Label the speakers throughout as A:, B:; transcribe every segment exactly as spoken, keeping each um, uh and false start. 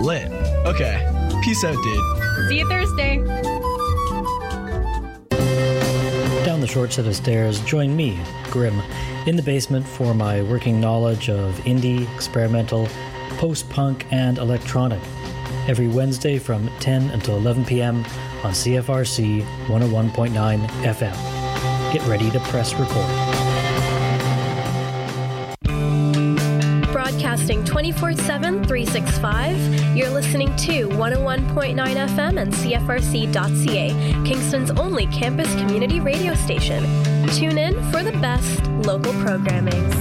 A: Lit. Okay. Peace out, dude.
B: See you Thursday.
C: Down the short set of stairs, join me, Grim, in the basement for my working knowledge of indie, experimental, post-punk, and electronic. Every Wednesday from ten until eleven p.m. on C F R C one oh one point nine F M. Get ready to press record.
D: Broadcasting twenty-four seven, three sixty-five, you're listening to one oh one point nine F M and C F R C dot C A, Kingston's only campus community radio station. Tune in for the best local programming.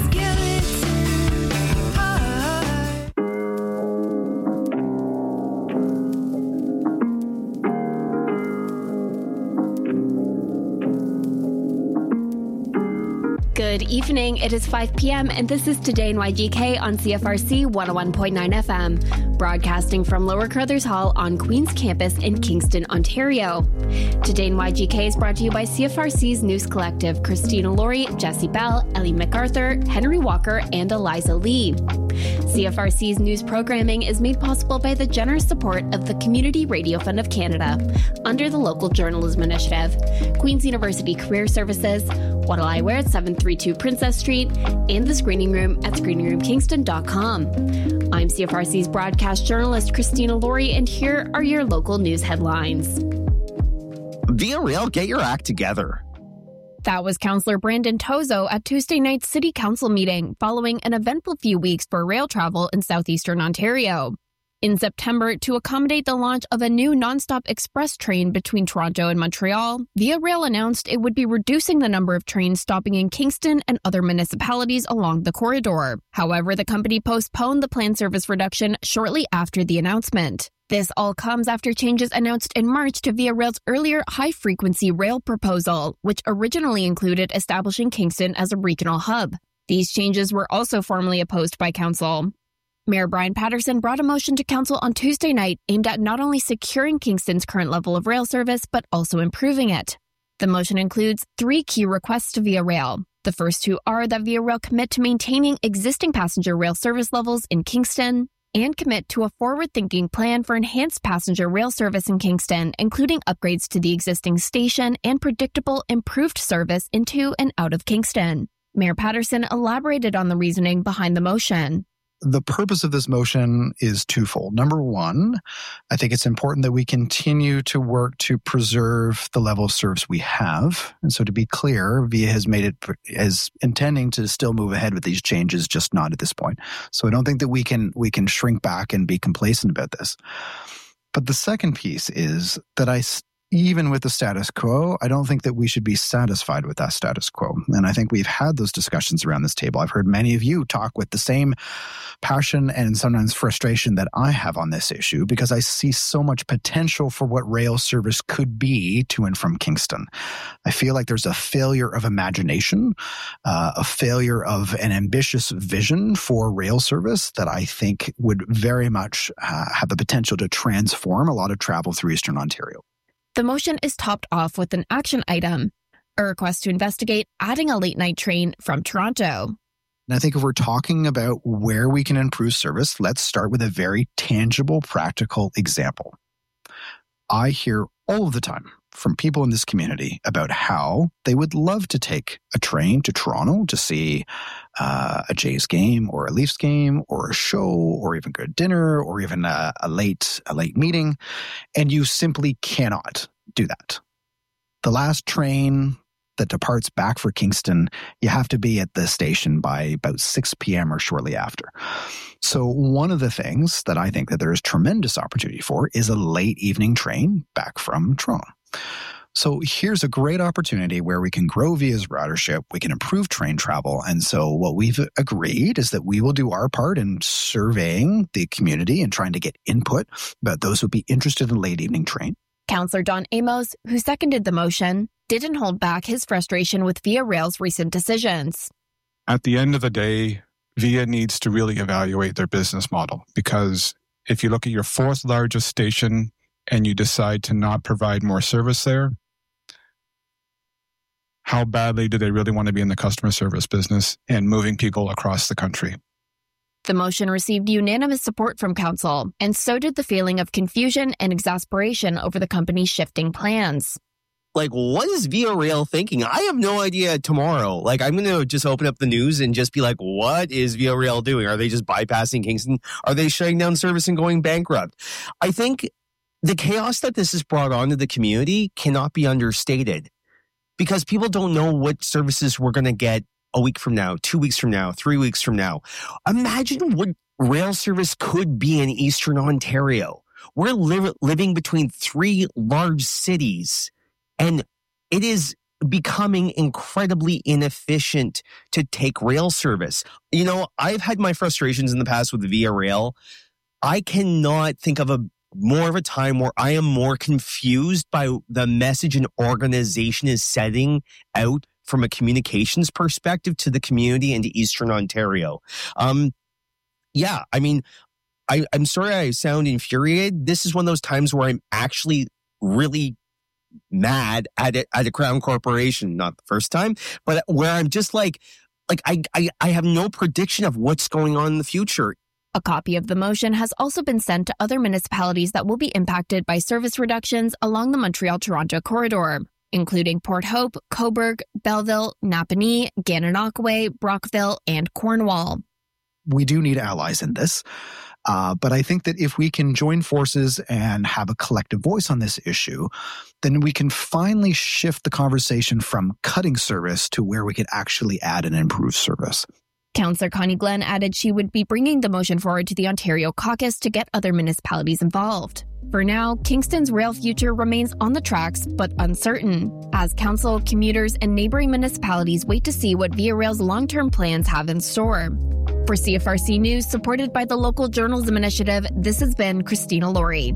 B: Good evening. It is five p.m. and this is Today in Y G K on C F R C one oh one point nine F M, broadcasting from Lower Carruthers Hall on Queen's Campus in Kingston, Ontario. Today in Y G K is brought to you by C F R C's News Collective, Christina Laurie, Jesse Bell, Ellie MacArthur, Henry Walker, and Eliza Lee. C F R C's news programming is made possible by the generous support of the Community Radio Fund of Canada under the Local Journalism Initiative, Queen's University Career Services, What'll I Wear at seven thirty-two Princess Street, and the Screening Room at screening room kingston dot com. I'm C F R C's broadcast journalist Christina Laurie, and here are your local news headlines.
E: Via Rail, get your act together.
B: That was Councillor Brandon Tozo at Tuesday night's City Council meeting following an eventful few weeks for rail travel in southeastern Ontario. In September, to accommodate the launch of a new nonstop express train between Toronto and Montreal, Via Rail announced it would be reducing the number of trains stopping in Kingston and other municipalities along the corridor. However, the company postponed the planned service reduction shortly after the announcement. This all comes after changes announced in March to Via Rail's earlier high-frequency rail proposal, which originally included establishing Kingston as a regional hub. These changes were also formally opposed by Council. Mayor Brian Patterson brought a motion to Council on Tuesday night aimed at not only securing Kingston's current level of rail service, but also improving it. The motion includes three key requests to Via Rail. The first two are that Via Rail commit to maintaining existing passenger rail service levels in Kingston, and commit to a forward-thinking plan for enhanced passenger rail service in Kingston, including upgrades to the existing station and predictable, improved service into and out of Kingston. Mayor Patterson elaborated on the reasoning behind the motion.
F: The purpose of this motion is twofold. Number one, I think it's important that we continue to work to preserve the level of service we have. And so to be clear, Via has made it as intending to still move ahead with these changes, just not at this point. So I don't think that we can we can shrink back and be complacent about this. But the second piece is that I even with the status quo, I don't think that we should be satisfied with that status quo. And I think we've had those discussions around this table. I've heard many of you talk with the same passion and sometimes frustration that I have on this issue, because I see so much potential for what rail service could be to and from Kingston. I feel like there's a failure of imagination, uh, a failure of an ambitious vision for rail service that I think would very much uh, have the potential to transform a lot of travel through Eastern Ontario.
B: The motion is topped off with an action item, a request to investigate adding a late-night train from Toronto.
F: And I think if we're talking about where we can improve service, let's start with a very tangible, practical example. I hear all of the time from people in this community about how they would love to take a train to Toronto to see uh, a Jays game or a Leafs game or a show or even go to dinner or even a, a late a late meeting, and you simply cannot do that. The last train that departs back for Kingston, you have to be at the station by about six p.m. or shortly after. So one of the things that I think that there is tremendous opportunity for is a late evening train back from Toronto. So here's a great opportunity where we can grow Via's ridership, we can improve train travel. And so what we've agreed is that we will do our part in surveying the community and trying to get input about those who would be interested in late evening train.
B: Councillor Don Amos, who seconded the motion, didn't hold back his frustration with Via Rail's recent decisions.
G: At the end of the day, Via needs to really evaluate their business model, because if you look at your fourth largest station and you decide to not provide more service there, how badly do they really want to be in the customer service business and moving people across the country?
B: The motion received unanimous support from council, and so did the feeling of confusion and exasperation over the company's shifting plans.
H: Like, what is Via Rail thinking? I have no idea tomorrow. Like, I'm going to just open up the news and just be like, what is Via Rail doing? Are they just bypassing Kingston? Are they shutting down service and going bankrupt? I think the chaos that this has brought onto the community cannot be understated because people don't know what services we're going to get a week from now, two weeks from now, three weeks from now. Imagine what rail service could be in Eastern Ontario. We're li- living between three large cities, and it is becoming incredibly inefficient to take rail service. You know, I've had my frustrations in the past with Via Rail. I cannot think of a more of a time where I am more confused by the message an organization is setting out from a communications perspective to the community and to Eastern Ontario. Um, yeah, I mean, I, I'm sorry I sound infuriated. This is one of those times where I'm actually really mad at it, at a Crown Corporation. Not the first time, but where I'm just like, like I, I, I have no prediction of what's going on in the future.
B: A copy of the motion has also been sent to other municipalities that will be impacted by service reductions along the Montreal-Toronto corridor, including Port Hope, Cobourg, Belleville, Napanee, Gananoque, Brockville, and Cornwall.
F: We do need allies in this, uh, but I think that if we can join forces and have a collective voice on this issue, then we can finally shift the conversation from cutting service to where we could actually add and improve service.
B: Councillor Connie Glenn added she would be bringing the motion forward to the Ontario caucus to get other municipalities involved. For now, Kingston's rail future remains on the tracks, but uncertain, as council, commuters, and neighboring municipalities wait to see what Via Rail's long-term plans have in store. For C F R C News, supported by the Local Journalism Initiative, this has been Christina Laurie.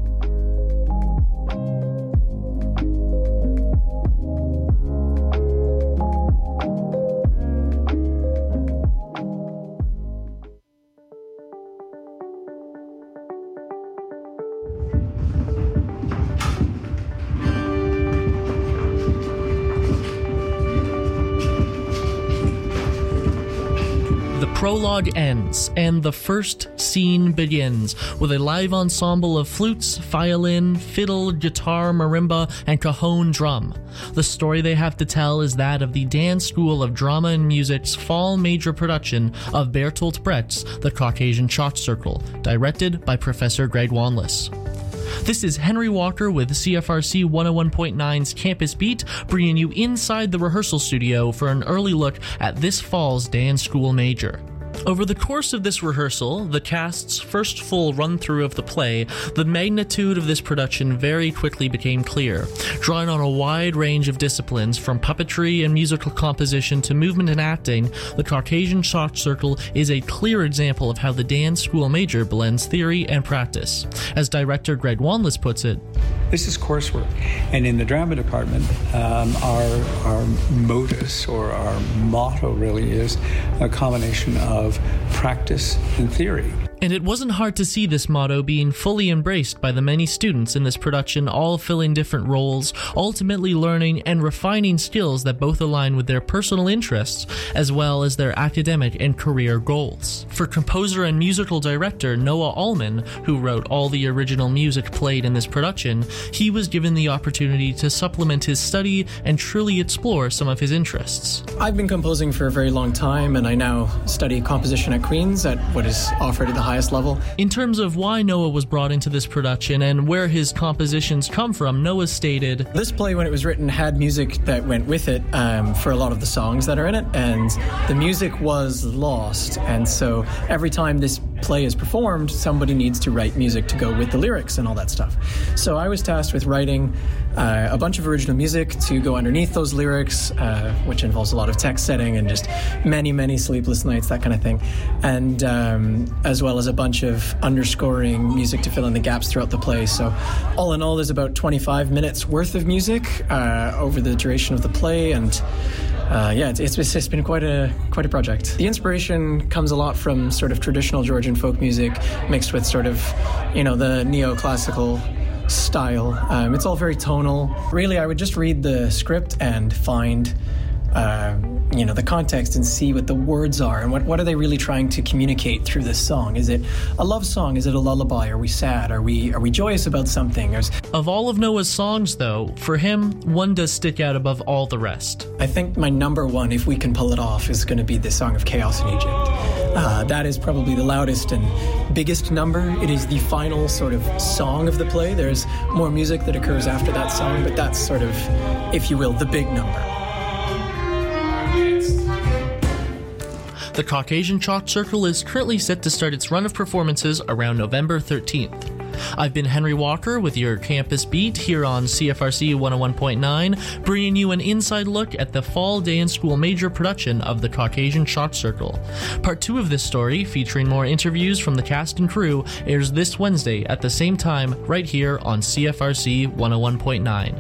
I: Prologue ends, and the first scene begins with a live ensemble of flutes, violin, fiddle, guitar, marimba, and cajon drum. The story they have to tell is that of the Dance School of Drama and Music's fall major production of Bertolt Brecht's The Caucasian Shot Circle, directed by Professor Greg Wanless. This is Henry Walker with C F R C one oh one point nine's Campus Beat, bringing you inside the rehearsal studio for an early look at this fall's dance school major. Over the course of this rehearsal, the cast's first full run-through of the play, the magnitude of this production very quickly became clear. Drawing on a wide range of disciplines, from puppetry and musical composition to movement and acting, The Caucasian Shot Circle is a clear example of how the dance school major blends theory and practice. As director Greg Wanless puts it,
J: this is coursework, and in the drama department, um, our our modus or our motto really is a combination of practice and theory.
I: And it wasn't hard to see this motto being fully embraced by the many students in this production, all filling different roles, ultimately learning and refining skills that both align with their personal interests, as well as their academic and career goals. For composer and musical director Noah Allman, who wrote all the original music played in this production, he was given the opportunity to supplement his study and truly explore some of his interests.
K: I've been composing for a very long time, and I now study composition at Queen's at what is offered at the highest level.
I: In terms of why Noah was brought into this production and where his compositions come from, Noah stated,
K: "This play, when it was written, had music that went with it um, for a lot of the songs that are in it, and the music was lost, and so every time this play is performed, somebody needs to write music to go with the lyrics and all that stuff. So I was tasked with writing uh, a bunch of original music to go underneath those lyrics, uh, which involves a lot of text setting and just many, many sleepless nights, that kind of thing, and um, as well as a bunch of underscoring music to fill in the gaps throughout the play. So all in all, there's about twenty-five minutes worth of music uh, over the duration of the play, and Uh, yeah, it's, it's it's been quite a quite a project. The inspiration comes a lot from sort of traditional Georgian folk music mixed with sort of, you know, the neoclassical style. Um, it's all very tonal. Really, I would just read the script and find, uh, you know, the context and see what the words are and what, what are they really trying to communicate through this song. Is it a love song? Is it a lullaby? Are we sad? Are we are we joyous about something? There's,
I: of all of Noah's songs, though, for him, one does stick out above all the rest.
K: I think my number one, if we can pull it off, is going to be the Song of Chaos in Egypt. Uh, that is probably the loudest and biggest number. It is the final sort of song of the play. There's more music that occurs after that song, but that's sort of, if you will, the big number.
I: The Caucasian Chalk Circle is currently set to start its run of performances around November thirteenth. I've been Henry Walker with your Campus Beat here on C F R C one oh one point nine, bringing you an inside look at the fall day and school major production of the Caucasian Chalk Circle. Part two of this story, featuring more interviews from the cast and crew, airs this Wednesday at the same time right here on C F R C one oh one point nine.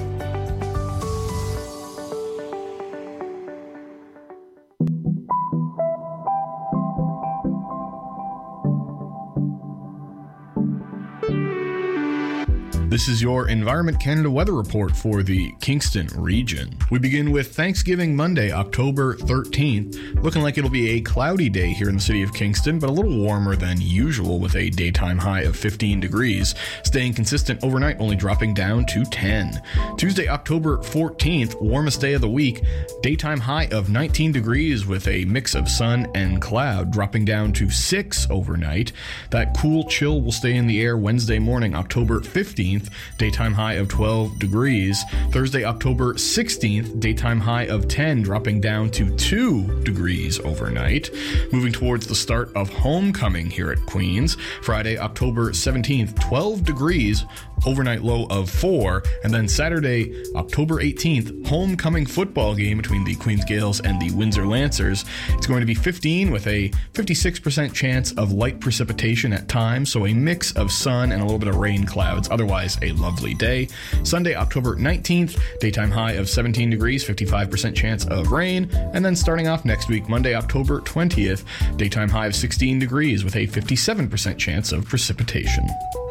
L: This is your Environment Canada weather report for the Kingston region. We begin with Thanksgiving Monday, October thirteenth. Looking like it'll be a cloudy day here in the city of Kingston, but a little warmer than usual with a daytime high of fifteen degrees. Staying consistent overnight, only dropping down to ten. Tuesday, October fourteenth, warmest day of the week. Daytime high of nineteen degrees with a mix of sun and cloud, dropping down to six overnight. That cool chill will stay in the air Wednesday morning, October fifteenth. Daytime high of twelve degrees. Thursday, October sixteenth, daytime high of ten, dropping down to two degrees overnight. Moving towards the start of homecoming here at Queen's. Friday, October seventeenth, twelve degrees, overnight low of four. And then Saturday, October eighteenth, homecoming football game between the Queen's Gaels and the Windsor Lancers. It's going to be fifteen with a fifty-six percent chance of light precipitation at times, so a mix of sun and a little bit of rain clouds. Otherwise, a lovely day. Sunday, October nineteenth, daytime high of seventeen degrees, fifty-five percent chance of rain. And then starting off next week, Monday, October twentieth, daytime high of sixteen degrees with a fifty-seven percent chance of precipitation.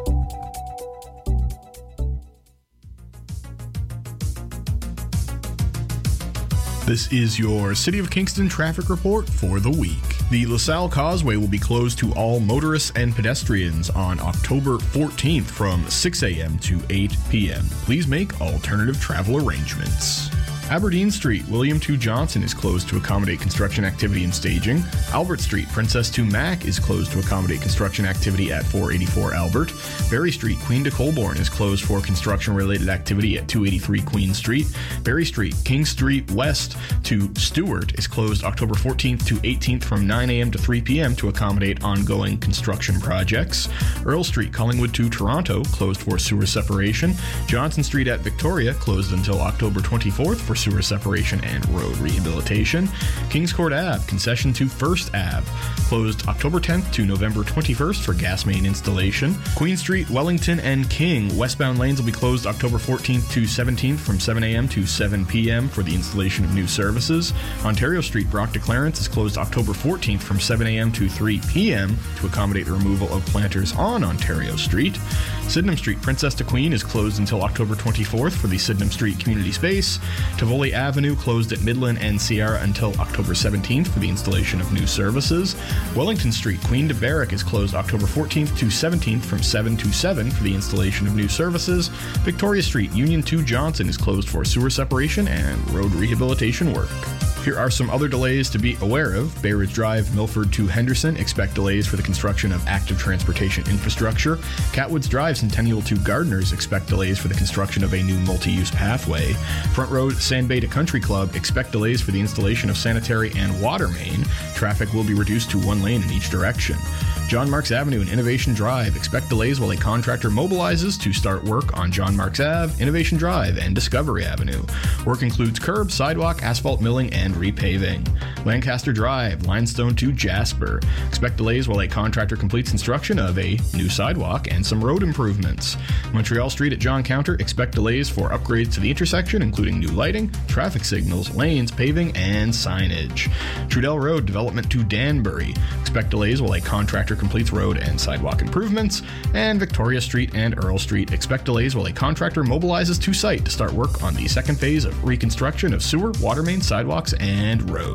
L: This is your City of Kingston traffic report for the week. The LaSalle Causeway will be closed to all motorists and pedestrians on October fourteenth from six a.m. to eight p.m. Please make alternative travel arrangements. Aberdeen Street, William two Johnson is closed to accommodate construction activity and staging. Albert Street, Princess two Mac is closed to accommodate construction activity at four eighty-four Albert. Berry Street, Queen to Colborne is closed for construction-related activity at two eighty-three Queen Street. Berry Street, King Street West to Stewart is closed October fourteenth to eighteenth from nine a.m. to three p.m. to accommodate ongoing construction projects. Earl Street, Collingwood to Toronto, closed for sewer separation. Johnson Street at Victoria, closed until October twenty-fourth for sewer separation and road rehabilitation. Kings Court Avenue, concession to First Avenue, closed October tenth to November twenty-first for gas main installation. Queen Street, Wellington and King, westbound lanes will be closed October fourteenth to seventeenth from seven a.m. to seven p.m. for the installation of new services. Ontario Street, Brock to Clarence is closed October fourteenth from seven a.m. to three p.m. to accommodate the removal of planters on Ontario Street. Sydenham Street, Princess to Queen is closed until October twenty-fourth for the Sydenham Street Community Space. Tivoli Avenue closed at Midland and Sierra until October seventeenth for the installation of new services. Wellington Street, Queen to Barrack is closed October fourteenth to seventeenth from seven to seven for the installation of new services. Victoria Street, Union two Johnson is closed for sewer separation and road rehabilitation work. Here are some other delays to be aware of. Bay Ridge Drive, Milford to Henderson, expect delays for the construction of active transportation infrastructure. Catwoods Drive, Centennial to Gardeners, expect delays for the construction of a new multi-use pathway. Front Road, Sand Bay to Country Club, expect delays for the installation of sanitary and water main. Traffic will be reduced to one lane in each direction. John Marks Avenue and Innovation Drive, expect delays while a contractor mobilizes to start work on John Marks Avenue, Innovation Drive, and Discovery Avenue. Work includes curb, sidewalk, asphalt milling, and repaving. Lancaster Drive, Limestone to Jasper, expect delays while a contractor completes construction of a new sidewalk and some road improvements. Montreal Street at John Counter, expect delays for upgrades to the intersection, including new lighting, traffic signals, lanes, paving, and signage. Trudell Road, development to Danbury, expect delays while a contractor completes road and sidewalk improvements. And Victoria Street and Earl Street expect delays while a contractor mobilizes to site to start work on the second phase of reconstruction of sewer, water main, sidewalks, and road.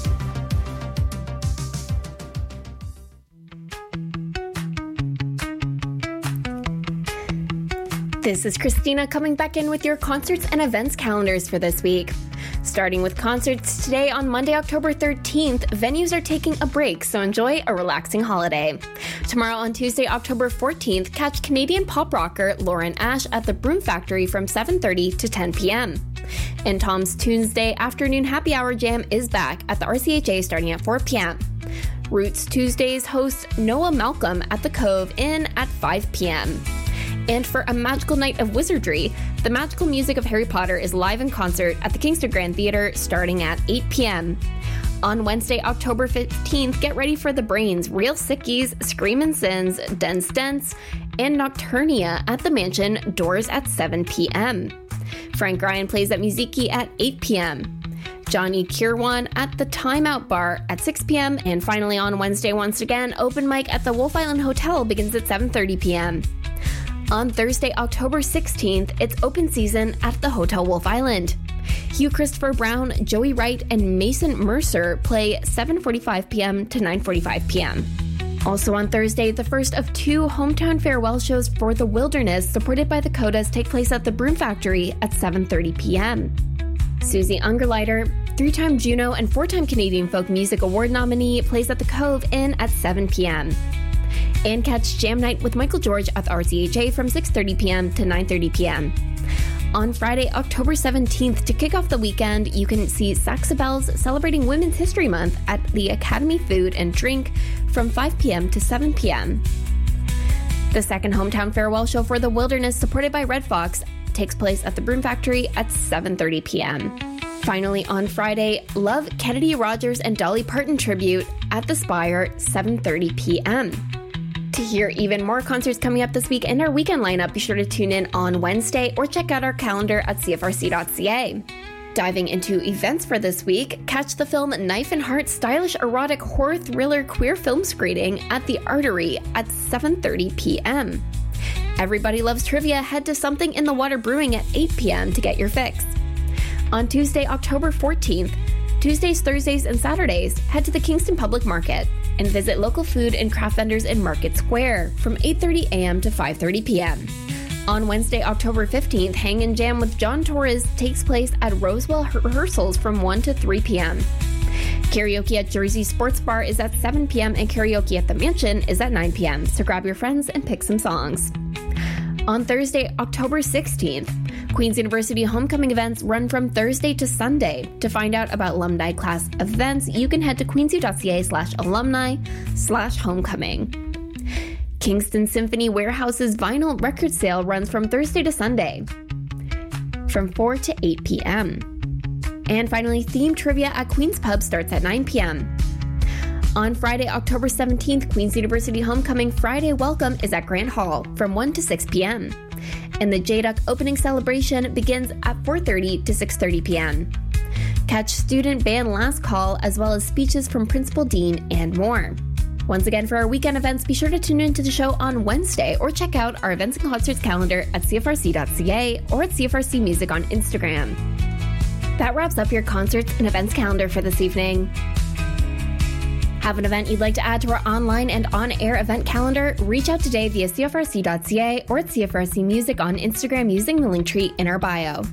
B: This is Christina coming back in with your concerts and events calendars for this week. Starting with concerts today on Monday, October thirteenth, venues are taking a break, so enjoy a relaxing holiday. Tomorrow on Tuesday, October fourteenth, catch Canadian pop rocker Lauren Ash at the Broom Factory from seven thirty to ten p.m. And Tom's Tuesday afternoon happy hour jam is back at the R C H A starting at four p.m. Roots Tuesdays hosts Noah Malcolm at the Cove Inn at five p.m. And for a magical night of wizardry, the magical music of Harry Potter is live in concert at the Kingston Grand Theatre starting at eight p.m. On Wednesday, October fifteenth, get ready for the Brains, Real Sickies, Screamin' Sins, Dance Dance, and Nocturnia at the Mansion, doors at seven p.m. Frank Ryan plays at Muziki at eight p.m. Johnny Kirwan at the Time Out Bar at six p.m. And finally on Wednesday, once again, open mic at the Wolf Island Hotel begins at seven thirty p.m. On Thursday, October sixteenth, it's open season at the Hotel Wolf Island. Hugh Christopher Brown, Joey Wright, and Mason Mercer play seven forty-five p.m. to nine forty-five p.m. Also on Thursday, the first of two hometown farewell shows for The Wilderness, supported by the Codas, take place at the Broom Factory at seven thirty p.m. Susie Ungerleider, three-time Juno and four-time Canadian Folk Music Award nominee, plays at the Cove Inn at seven p.m. And catch Jam Night with Michael George at the R C H A from six thirty p.m. to nine thirty p.m. On Friday, October seventeenth, to kick off the weekend, you can see Saxabells celebrating Women's History Month at the Academy Food and Drink from five p.m. to seven p.m. The second hometown farewell show for The Wilderness, supported by Red Fox, takes place at the Broom Factory at seven thirty p.m. Finally, on Friday, Love, Kennedy Rogers, and Dolly Parton tribute at the Spire, seven thirty p.m. To hear even more concerts coming up this week and our weekend lineup, be sure to tune in on Wednesday or check out our calendar at c f r c dot c a. Diving into events for this week, catch the film Knife and Heart stylish erotic horror thriller queer film screening at the Artery at seven thirty p.m. Everybody Loves Trivia, head to Something in the Water Brewing at eight p.m. to get your fix. On Tuesday, October fourteenth, Tuesdays, Thursdays, and Saturdays, head to the Kingston Public Market and visit local food and craft vendors in Market Square from eight thirty a.m. to five thirty p.m. On Wednesday, October fifteenth, Hang and Jam with John Torres takes place at Rosewell Rehearsals from one to three p.m. Karaoke at Jersey Sports Bar is at seven p.m. and karaoke at the Mansion is at nine p.m. So grab your friends and pick some songs. On Thursday, October sixteenth, Queen's University homecoming events run from Thursday to Sunday. To find out about alumni class events, you can head to queensu.ca slash alumni slash homecoming. Kingston Symphony Warehouse's vinyl record sale runs from Thursday to Sunday from four to eight p.m. And finally, theme trivia at Queen's Pub starts at nine p.m. On Friday, October seventeenth, Queen's University Homecoming Friday Welcome is at Grant Hall from one to six p.m. And the J D U C opening celebration begins at four thirty to six thirty p.m. Catch student band Last Call, as well as speeches from Principal Dean and more. Once again, for our weekend events, be sure to tune into the show on Wednesday or check out our events and concerts calendar at c f r c dot c a or at C F R C Music on Instagram. That wraps up your concerts and events calendar for this evening. Have an event you'd like to add to our online and on-air event calendar? Reach out today via c f r c dot c a or at C F R C Music on Instagram using the link tree in our bio.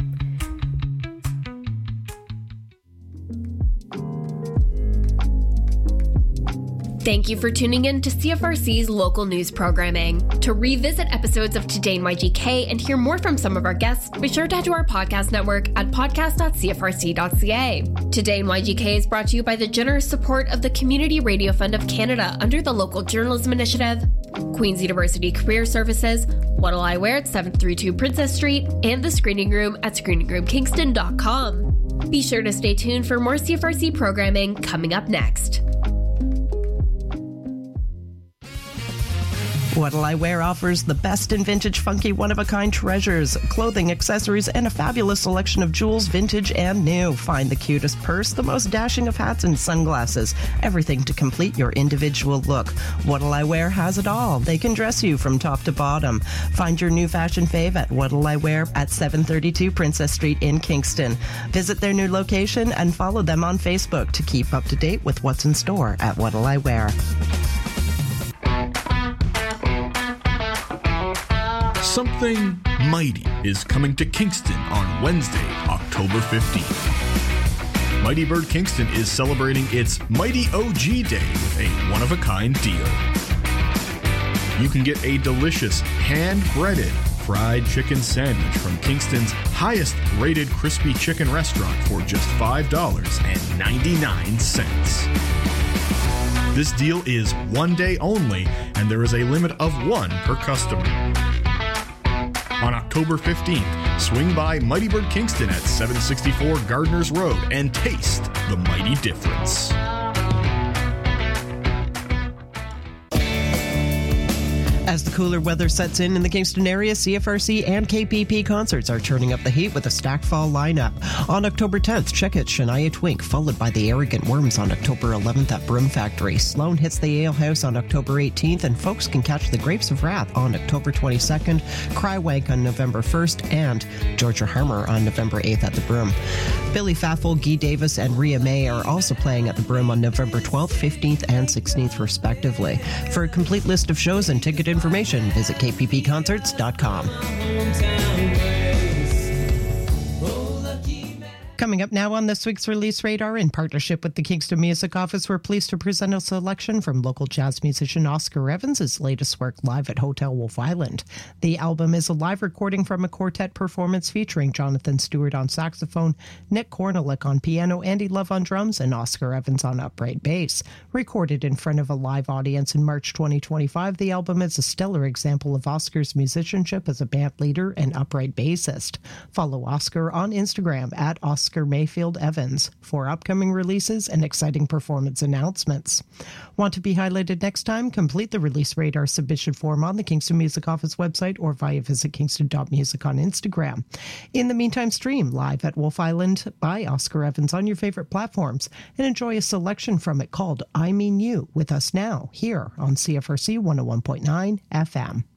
B: Thank you for tuning in to C F R C's local news programming. To revisit episodes of Today in Y G K and hear more from some of our guests, be sure to head to our podcast network at podcast dot c f r c dot c a. Today in Y G K is brought to you by the generous support of the Community Radio Fund of Canada under the Local Journalism Initiative, Queen's University Career Services, What'll I Wear at seven thirty-two Princess Street, and the Screening Room at screening room kingston dot com. Be sure to stay tuned for more C F R C programming coming up next.
M: What'll I Wear offers the best in vintage, funky, one-of-a-kind treasures, clothing, accessories, and a fabulous selection of jewels, vintage and new. Find the cutest purse, the most dashing of hats and sunglasses, everything to complete your individual look. What'll I Wear has it all. They can dress you from top to bottom. Find your new fashion fave at What'll I Wear at seven thirty-two Princess Street in Kingston. Visit their new location and follow them on Facebook to keep up to date with what's in store at What'll I Wear.
L: Something mighty is coming to Kingston on Wednesday, October fifteenth. Mighty Bird Kingston is celebrating its Mighty O G Day with a one-of-a-kind deal. You can get a delicious, hand-breaded fried chicken sandwich from Kingston's highest-rated crispy chicken restaurant for just five dollars and ninety-nine cents. This deal is one day only, and there is a limit of one per customer. On October fifteenth, swing by Mighty Bird Kingston at seven sixty-four Gardners Road and taste the mighty difference.
M: As the cooler weather sets in in the Kingston area, C F R C and K P P concerts are turning up the heat with a stacked fall lineup. On October tenth, check out Shania Twink, followed by the Arrogant Worms on October eleventh at Broom Factory. Sloan hits the Ale House on October eighteenth, and folks can catch the Grapes of Wrath on October twenty-second, Crywank on November first, and Georgia Harmer on November eighth at the Broom. Billy Faffel, Guy Davis, and Rhea May are also playing at the Broom on November twelfth, fifteenth, and sixteenth, respectively. For a complete list of shows and ticket information, visit k p p concerts dot com. Coming up now on this week's Release Radar, in partnership with the Kingston Music Office, we're pleased to present a selection from local jazz musician Oscar Evans' latest work live at Hotel Wolf Island. The album is a live recording from a quartet performance featuring Jonathan Stewart on saxophone, Nick Kornelik on piano, Andy Love on drums, and Oscar Evans on upright bass. Recorded in front of a live audience in March twenty twenty-five, the album is a stellar example of Oscar's musicianship as a band leader and upright bassist. Follow Oscar on Instagram at Oscar Oscar Mayfield Evans for upcoming releases and exciting performance announcements. Want to be highlighted next time? Complete the Release Radar submission form on the Kingston Music Office website or via visit kingston dot music on Instagram. In the meantime, stream live at Wolf Island by Oscar Evans on your favorite platforms and enjoy a selection from it called I Mean You with us now here on C F R C one oh one point nine F M.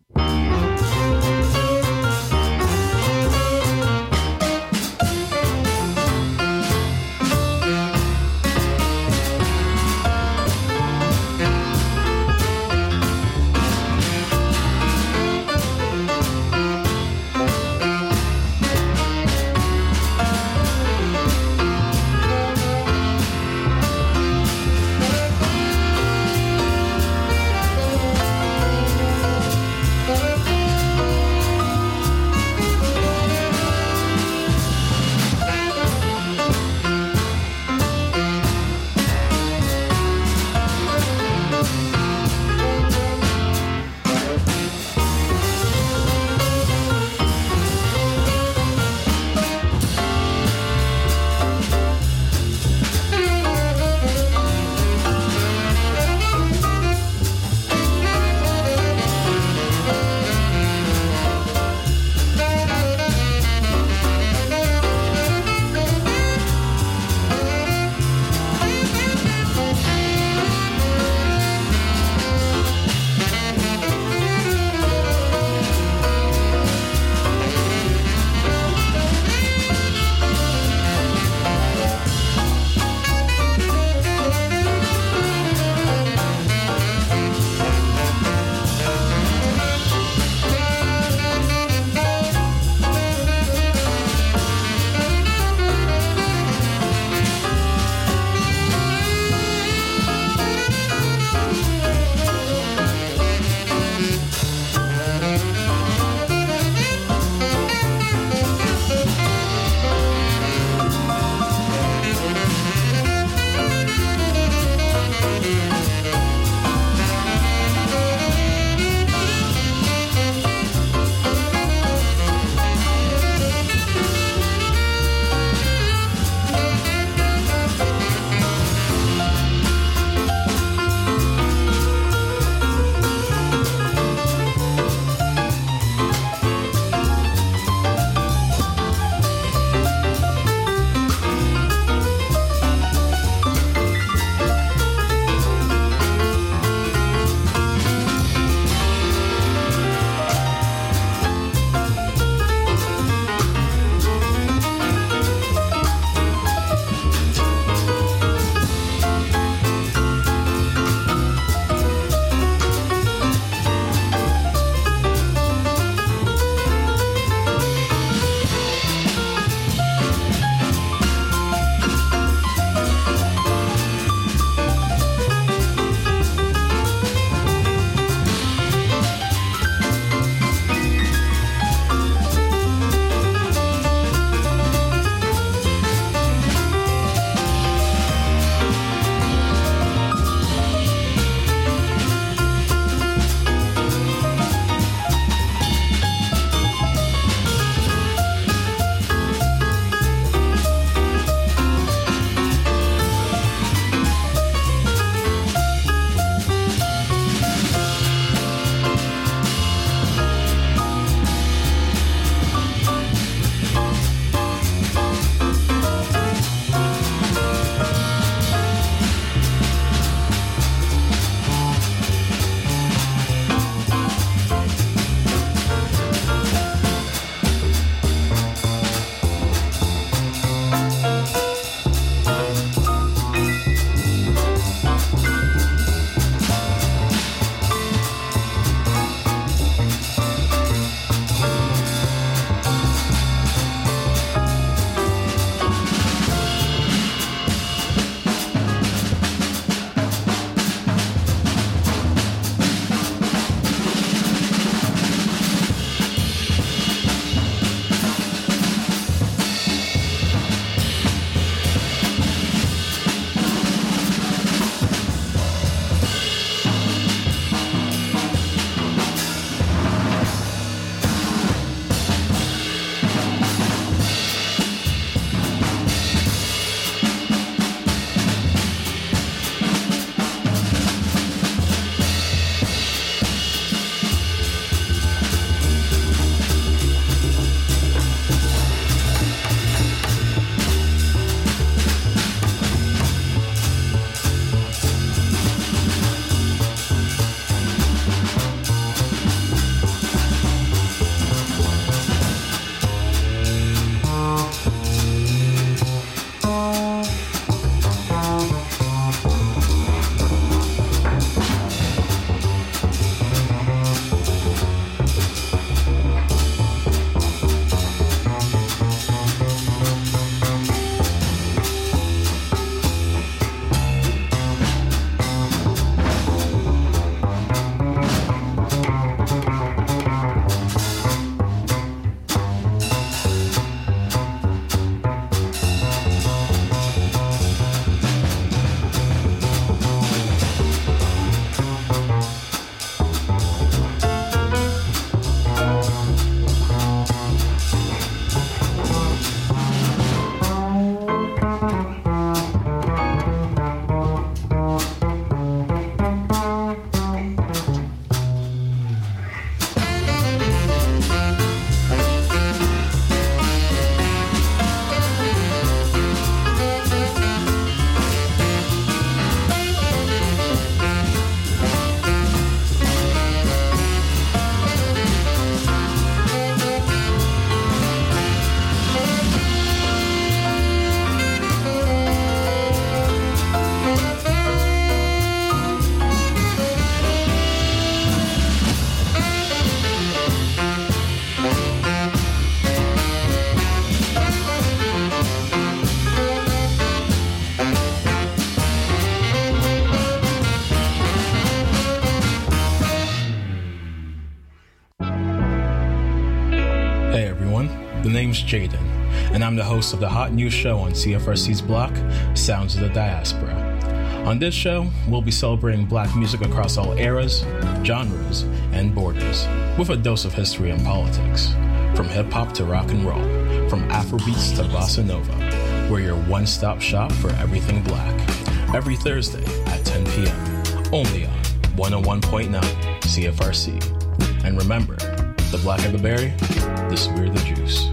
N: The name's Jaden, and I'm the host of the hot news show on C F R C's block, Sounds of the Diaspora. On this show, we'll be celebrating black music across all eras, genres, and borders, with a dose of history and politics. From hip-hop to rock and roll, from Afrobeats to bossa nova, we're your one-stop shop for everything black. Every Thursday at ten p.m., only on one oh one point nine C F R C. And remember, the blacker the berry, the sweeter the juice.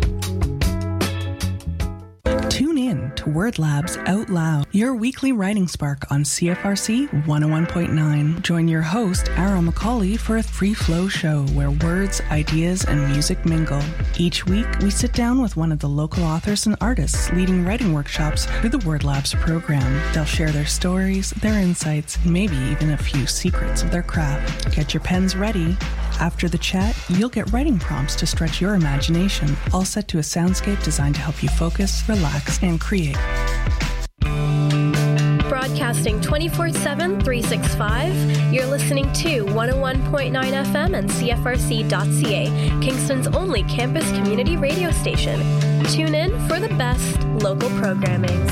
O: Tune in to Word Labs Out Loud, your weekly writing spark on C F R C one oh one point nine. Join your host, Ara McCauley, for a free flow show where words, ideas, and music mingle. Each week, we sit down with one of the local authors and artists leading writing workshops through the Word Labs program. They'll share their stories, their insights, and maybe even a few secrets of their craft. Get your pens ready. After the chat, you'll get writing prompts to stretch your imagination, all set to a soundscape designed to help you focus, relax, and create.
D: Broadcasting twenty-four seven, three sixty-five, you're listening to one oh one point nine F M and C F R C dot C A, Kingston's only campus community radio station. Tune in for the best local programming.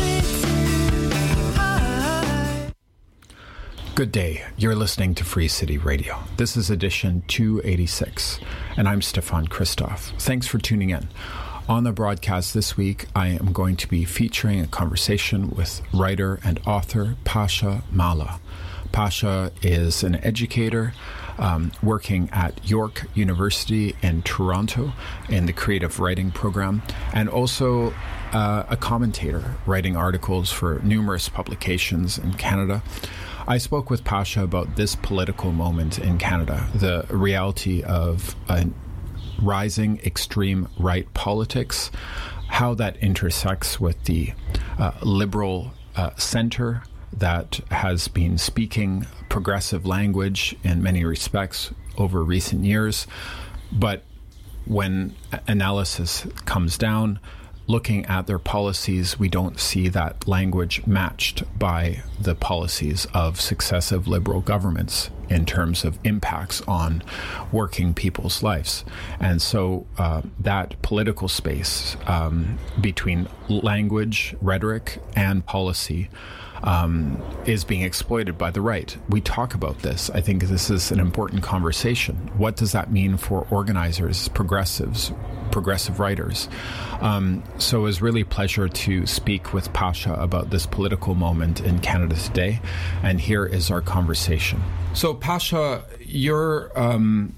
P: Good day. You're listening to Free City Radio. This is edition two eighty-six, and I'm Stefan Christoff. Thanks for tuning in. On the broadcast this week, I am going to be featuring a conversation with writer and author Pasha Mala. Pasha is an educator um, working at York University in Toronto in the creative writing program, and also uh, a commentator writing articles for numerous publications in Canada. I spoke with Pasha about this political moment in Canada, the reality of a rising extreme right politics, how that intersects with the uh, liberal uh, center that has been speaking progressive language in many respects over recent years. But when analysis comes down, looking at their policies, we don't see that language matched by the policies of successive liberal governments in terms of impacts on working people's lives. And so uh, that political space um, between language, rhetoric, and policy um, is being exploited by the right. We talk about this. I think this is an important conversation. What does that mean for organizers, progressives, progressive writers? Um, so it was really a pleasure to speak with Pasha about this political moment in Canada today. And here is our conversation. So Pasha, your um,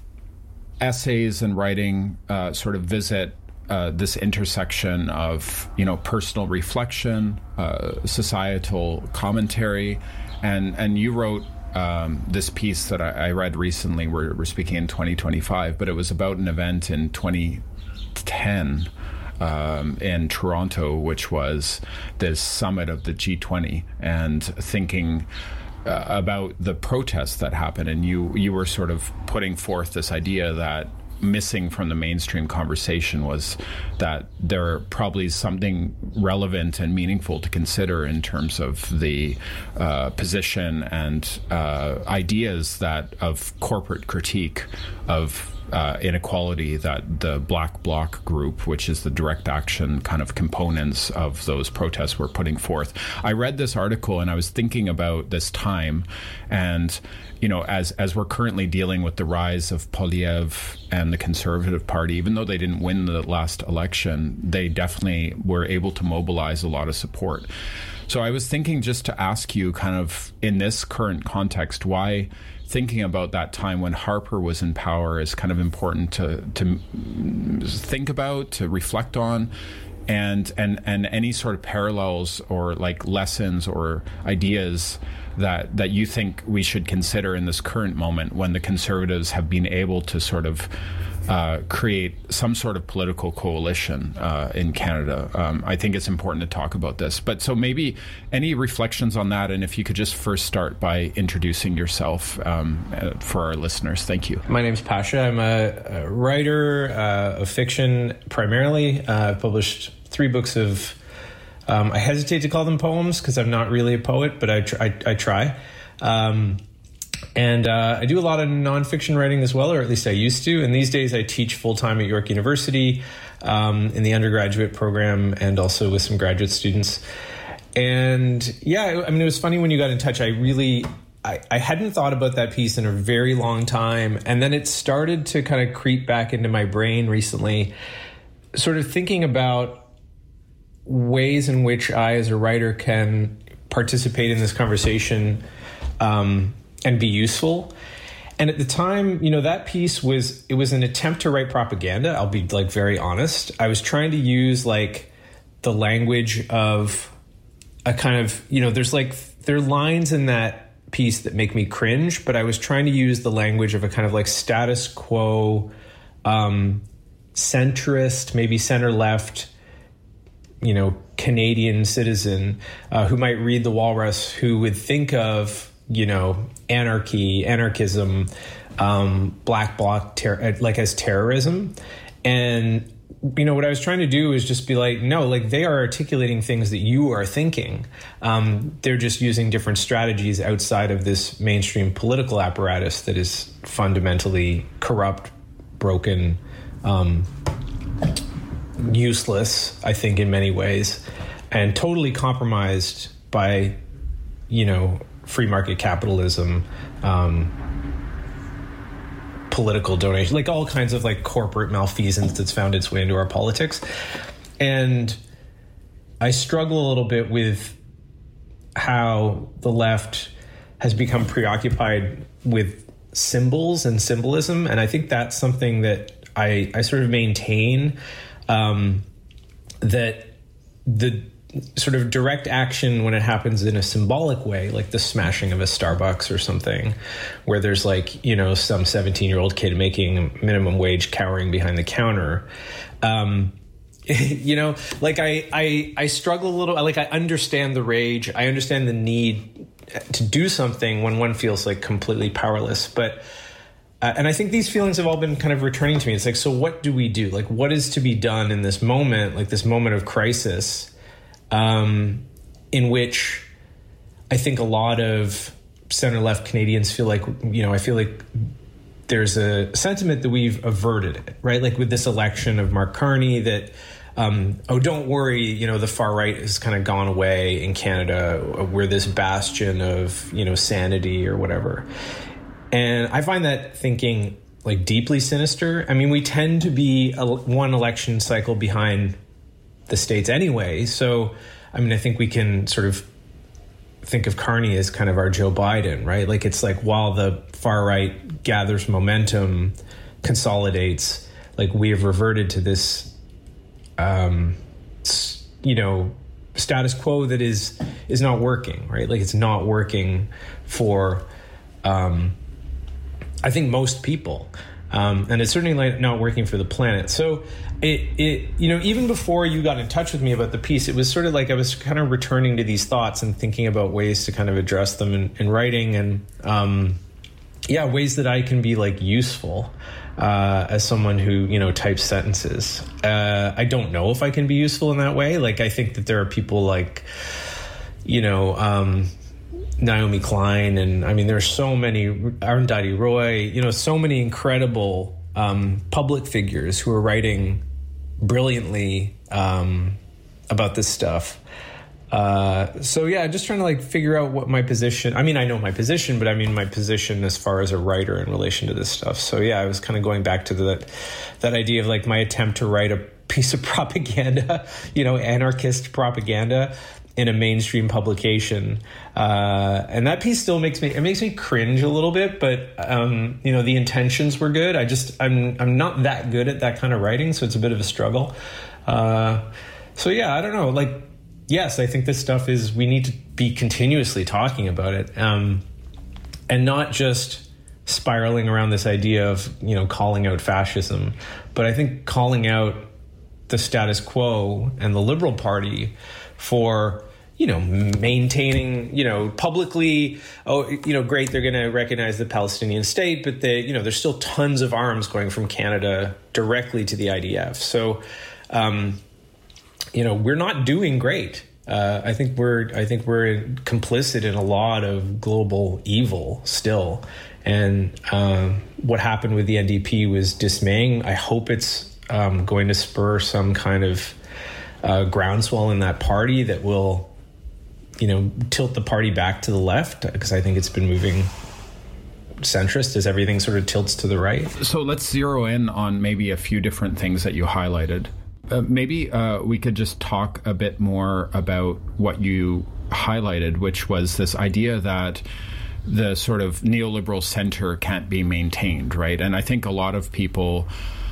P: essays and writing uh, sort of visit Uh, this intersection of, you know, personal reflection, uh, societal commentary, and and you wrote um, this piece that I, I read recently. We're, we're speaking in twenty twenty-five, but it was about an event in twenty ten um, in Toronto, which was this summit of the G twenty, and thinking uh, about the protests that happened. And you you were sort of putting forth this idea that missing from the mainstream conversation was that there probably is something relevant and meaningful to consider in terms of the uh, position and uh, ideas that of corporate critique of uh, inequality that the Black Bloc group, which is the direct action kind of components of those protests, were putting forth. I read this article and I was thinking about this time, and you know, as as we're currently dealing with the rise of Poilievre and the Conservative Party, even though they didn't win the last election, they definitely were able to mobilize a lot of support. So I was thinking just to ask you, kind of in this current context, why thinking about that time when Harper was in power is kind of important to to think about, to reflect on, and and and any sort of parallels or like lessons or ideas that that you think we should consider in this current moment when the Conservatives have been able to sort of uh, create some sort of political coalition uh, in Canada. Um, I think it's important to talk about this. But so maybe any reflections on that, and if you could just first start by introducing yourself um, uh, for our listeners. Thank you.
N: My name's Pasha. I'm a, a writer uh, of fiction primarily. Uh, I've published three books of Um, I hesitate to call them poems because I'm not really a poet, but I, tr- I, I try. Um,
Q: And uh, I do a lot of nonfiction writing as well, or at least I used to. And these days I teach full-time at York University um, in the undergraduate program and also with some graduate students. And yeah, I mean, it was funny when you got in touch. I really, I, I hadn't thought about that piece in a very long time. And then it started to kind of creep back into my brain recently, sort of thinking about ways in which I, as a writer, can participate in this conversation um, and be useful. And at the time, you know, that piece was, it was an attempt to write propaganda. I'll be like very honest. I was trying to use like the language of a kind of, you know, there's like, there are lines in that piece that make me cringe, but I was trying to use the language of a kind of like status quo, um, centrist, maybe center left, you know, Canadian citizen uh, who might read The Walrus, who would think of, you know, anarchy, anarchism, um, black bloc, ter- like as terrorism. And, you know, what I was trying to do is just be like, no, like they are articulating things that you are thinking. Um, they're just using different strategies outside of this mainstream political apparatus that is fundamentally corrupt, broken, um, useless, I think, in many ways, and totally compromised by, you know, free market capitalism, um, political donation, like all kinds of like corporate malfeasance that's found its way into our politics. And I struggle a little bit with how the left has become preoccupied with symbols and symbolism. And I think that's something that I, I sort of maintain, um, that the sort of direct action when it happens in a symbolic way, like the smashing of a Starbucks or something, where there's like, you know, some seventeen-year-old kid making minimum wage cowering behind the counter. Um, you know, like I, I, I struggle a little, like I understand the rage. I understand the need to do something when one feels like completely powerless. But, uh, and I think these feelings have all been kind of returning to me. It's like, so what do we do? Like, what is to be done in this moment, like this moment of crisis? Um, in which I think a lot of center-left Canadians feel like, you know, I feel like there's a sentiment that we've averted it, right? Like with this election of Mark Carney that, um, oh, don't worry, you know, the far right has kind of gone away in Canada. We're this bastion of, you know, sanity or whatever. And I find that thinking like deeply sinister. I mean, we tend to be a, one election cycle behind the states anyway. So, I mean, I think we can sort of think of Carney as kind of our Joe Biden, right? Like, it's like while the far right gathers momentum, consolidates, like we have reverted to this, um, you know, status quo that is, is not working, right? Like it's not working for, um, I think most people. Um, and it's certainly like not working for the planet. So it, it, you know, even before you got in touch with me about the piece, it was sort of like I was kind of returning to these thoughts and thinking about ways to kind of address them in, in writing and, um, yeah, ways that I can be like useful uh, as someone who, you know, types sentences. Uh, I don't know if I can be useful in that way. Like, I think that there are people like, you know, um, Naomi Klein, and I mean, there's so many, Arundhati Roy, you know, so many incredible um, public figures who are writing brilliantly um, about this stuff. Uh, so yeah, just trying to like figure out what my position, I mean, I know my position, but I mean my position as far as a writer in relation to this stuff. So yeah, I was kind of going back to that, that idea of like my attempt to write a piece of propaganda, you know, anarchist propaganda in a mainstream publication. Uh, and that piece still makes me, it makes me cringe a little bit, but, um, you know, the intentions were good. I just, I'm, I'm not that good at that kind of writing. So it's a bit of a struggle. Uh, so yeah, I don't know. Like, yes, I think this stuff is, we need to be continuously talking about it. Um, and not just spiraling around this idea of, you know, calling out fascism, but I think calling out the status quo and the Liberal Party for, you know, maintaining, you know, publicly, oh, you know, great, they're going to recognize the Palestinian state, but they, you know, there's still tons of arms going from Canada directly to the I D F. So, um, you know, we're not doing great Uh, I think we're I think we're complicit in a lot of global evil still, and um, what happened with the N D P was dismaying. I hope it's um, going to spur some kind of uh, groundswell in that party that will, you know, tilt the party back to the left, because I think it's been moving centrist as everything sort of tilts to the right.
P: So let's zero in on maybe a few different things that you highlighted. Uh, maybe uh, we could just talk a bit more about what you highlighted, which was this idea that the sort of neoliberal center can't be maintained, right? And I think a lot of people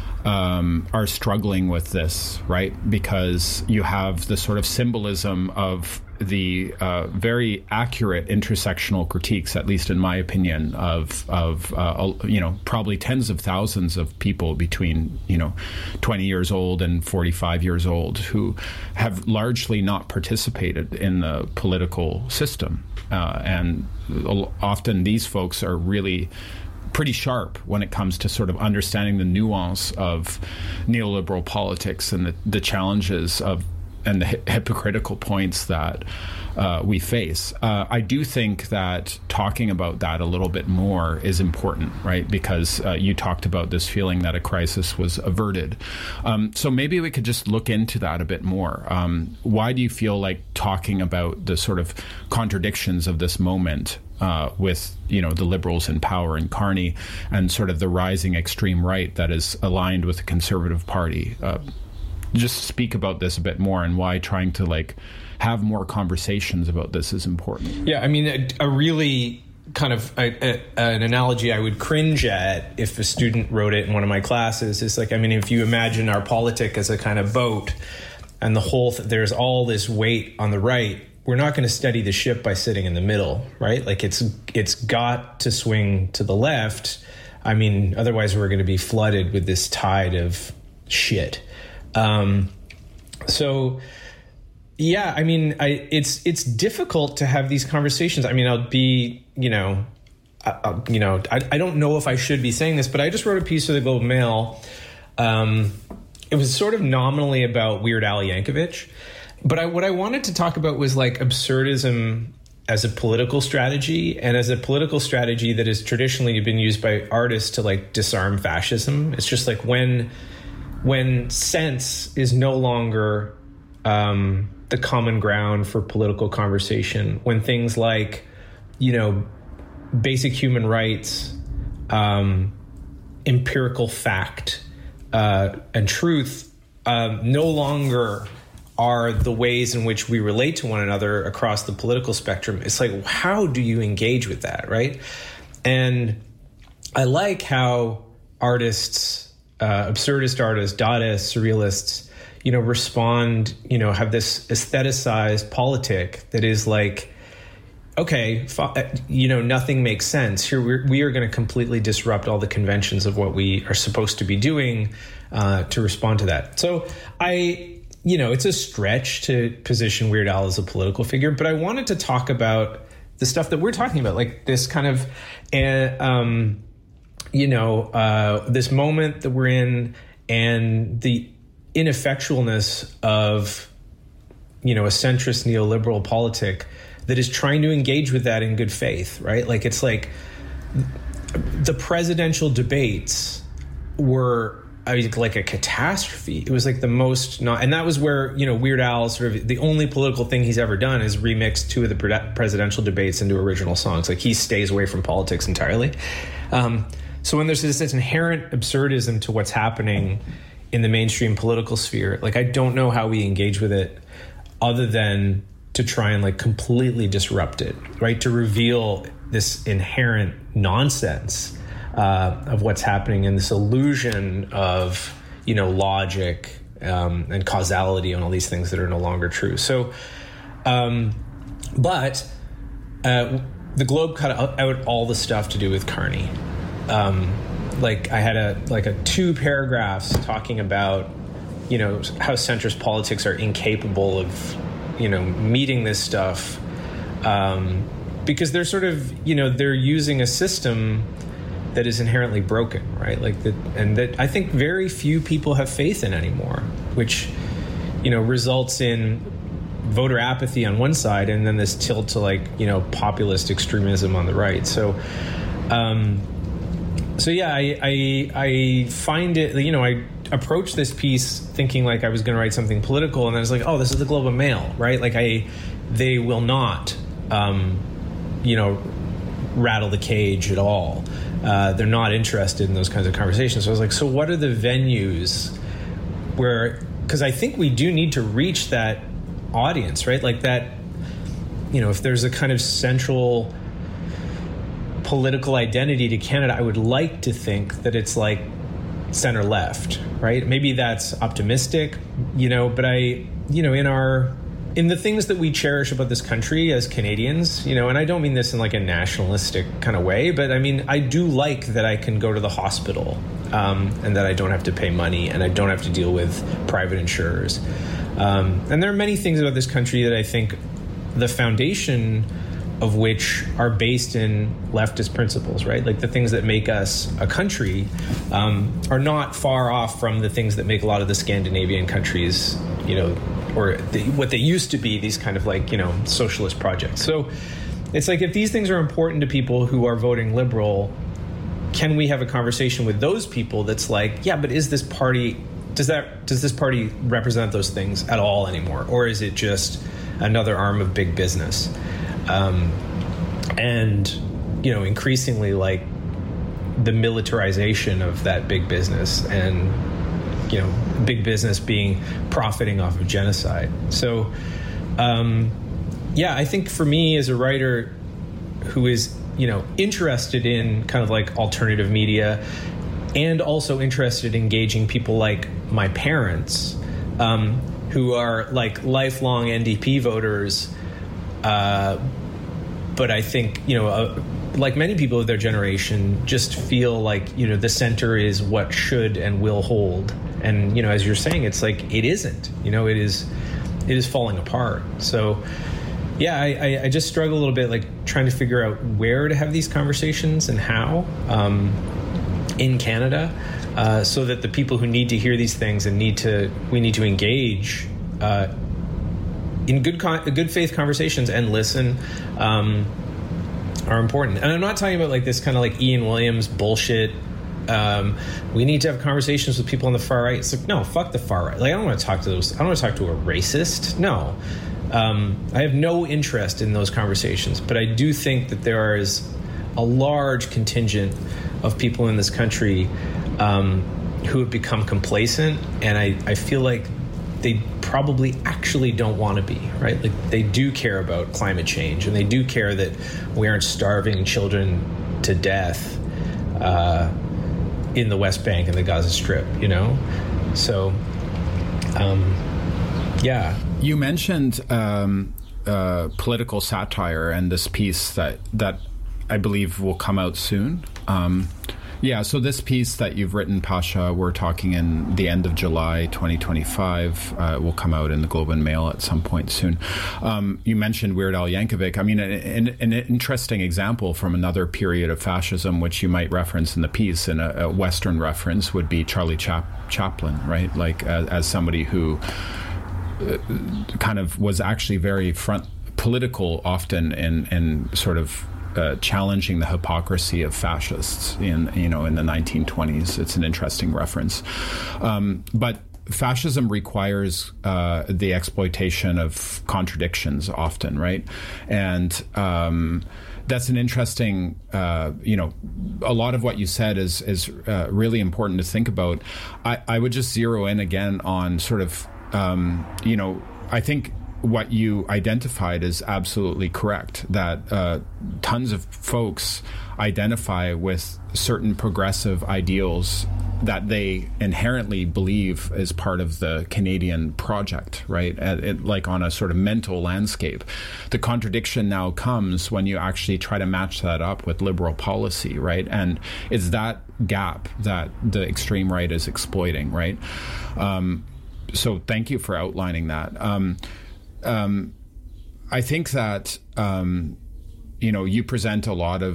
P: um, are struggling with this, right? Because you have the sort of symbolism of the uh, very accurate intersectional critiques, at least in my opinion, of of uh, you know probably tens of thousands of people between you know twenty years old and forty-five years old who have largely not participated in the political system, uh, and often these folks are really pretty sharp when it comes to sort of understanding the nuance of neoliberal politics and the, the challenges of and the hi- hypocritical points that uh, we face. Uh, I do think that talking about that a little bit more is important, right? Because uh, you talked about this feeling that a crisis was averted. Um, so maybe we could just look into that a bit more. Um, why do you feel like talking about the sort of contradictions of this moment uh, with, you know, the Liberals in power in Carney and sort of the rising extreme right that is aligned with the Conservative Party? Uh, just speak about this a bit more and why trying to like have more conversations about this is important.
Q: Yeah, I mean, a, a really kind of a, a, an analogy I would cringe at if a student wrote it in one of my classes is like, I mean, if you imagine our politic as a kind of boat and the whole, th- there's all this weight on the right, we're not going to steady the ship by sitting in the middle, right? Like it's it's got to swing to the left. I mean, otherwise we're going to be flooded with this tide of shit. Um, so, yeah, I mean, I, it's, it's difficult to have these conversations. I mean, I'll be, you know, I, you know, I, I don't know if I should be saying this, but I just wrote a piece for the Globe and Mail. Um, it was sort of nominally about Weird Al Yankovic, but I, what I wanted to talk about was like absurdism as a political strategy and as a political strategy that has traditionally been used by artists to like disarm fascism. It's just like when, when sense is no longer um, the common ground for political conversation, when things like, you know, basic human rights, um, empirical fact, uh, and truth um, no longer are the ways in which we relate to one another across the political spectrum. It's like, how do you engage with that, right? And I like how artists, Uh, absurdist artists, Dadaists, surrealists, you know, respond, you know, have this aestheticized politic that is like, okay, you know, nothing makes sense. Here we're, we are going to completely disrupt all the conventions of what we are supposed to be doing uh, to respond to that. So I, you know, it's a stretch to position Weird Al as a political figure, but I wanted to talk about the stuff that we're talking about, like this kind of, uh, um, you know, uh, this moment that we're in and the ineffectualness of, you know, a centrist neoliberal politic that is trying to engage with that in good faith, right? Like, it's like the presidential debates were I mean, like a catastrophe. It was like the most not, and that was where, you know, Weird Al sort of the only political thing he's ever done is remix two of the pre- presidential debates into original songs. Like he stays away from politics entirely. Um, So when there's this, this inherent absurdism to what's happening in the mainstream political sphere, like I don't know how we engage with it other than to try and like completely disrupt it, right? To reveal this inherent nonsense uh, of what's happening and this illusion of, you know, logic um, and causality and all these things that are no longer true. So, um, but uh, the Globe cut out all the stuff to do with Carney. Um, like I had a like a two paragraphs talking about, you know, how centrist politics are incapable of, you know, meeting this stuff um, because they're sort of, you know, they're using a system that is inherently broken, right? Like that, and that I think very few people have faith in anymore, which, you know, results in voter apathy on one side, and then this tilt to like, you know, populist extremism on the right. So, um, so yeah, I, I, I find it, you know, I approached this piece thinking like I was going to write something political, and I was like, oh, this is the Globe and Mail, right? Like I, they will not, um, you know, rattle the cage at all. Uh, they're not interested in those kinds of conversations. So I was like, so what are the venues where, because I think we do need to reach that audience, right? Like that, you know, if there's a kind of central political identity to Canada, I would like to think that it's like center left, right? Maybe that's optimistic, you know, but I, you know, in our, in the things that we cherish about this country as Canadians, you know, and I don't mean this in like a nationalistic kind of way, but I mean, I do like that I can go to the hospital um, and that I don't have to pay money and I don't have to deal with private insurers. Um, and there are many things about this country that I think the foundation of which are based in leftist principles, right? Like the things that make us a country um, are not far off from the things that make a lot of the Scandinavian countries, you know, or the, what they used to be, these kind of like, you know, socialist projects. So it's like, if these things are important to people who are voting Liberal, can we have a conversation with those people that's like, yeah, but is this party, does that, does this party represent those things at all anymore? Or is it just another arm of big business? Um, and, you know, increasingly like the militarization of that big business and, you know, big business being profiting off of genocide. So, um, yeah, I think for me as a writer who is, you know, interested in kind of like alternative media and also interested in engaging people like my parents, um, who are like lifelong N D P voters, uh, but I think, you know, uh, like many people of their generation, just feel like, you know, the center is what should and will hold. And, you know, as you're saying, it's like, it isn't, you know, it is, it is falling apart. So, yeah, I, I just struggle a little bit, like trying to figure out where to have these conversations and how um, in Canada, uh, so that the people who need to hear these things and need to, we need to engage uh, in good, con- good faith conversations and listen, um, are important. And I'm not talking about like this kind of like Ian Williams bullshit. Um, we need to have conversations with people on the far right. It's like, no, fuck the far right. Like, I don't want to talk to those. I don't want to talk to a racist. No, um, I have no interest in those conversations. But I do think that there is a large contingent of people in this country um, who have become complacent, and I, I feel like they probably actually don't want to be, right? Like, they do care about climate change, and they do care that we aren't starving children to death uh, in the West Bank and the Gaza Strip, you know? So, um, yeah.
P: You mentioned um, uh, political satire and this piece that, that I believe will come out soon. Um, yeah, so this piece that you've written, Pasha, we're talking in the end of July twenty twenty-five, uh, will come out in the Globe and Mail at some point soon. Um, you mentioned Weird Al Yankovic. I mean, an, an interesting example from another period of fascism, which you might reference in the piece, and a, a Western reference would be Charlie Chap- Chaplin, right? Like, as, as somebody who uh, kind of was actually very front political often in, in sort of Uh, challenging the hypocrisy of fascists in, you know, in the nineteen twenties. It's an interesting reference. Um, but fascism requires uh, the exploitation of contradictions often, right? And um, that's an interesting, uh, you know, a lot of what you said is, is uh, really important to think about. I, I would just zero in again on sort of, um, you know, I think what you identified is absolutely correct, that uh, tons of folks identify with certain progressive ideals that they inherently believe is part of the Canadian project, right? It, it, like on a sort of mental landscape. The contradiction now comes when you actually try to match that up with liberal policy, right? And it's that gap that the extreme right is exploiting, right? Um, so thank you for outlining that. Um, Um, I think that, um, you know, you present a lot of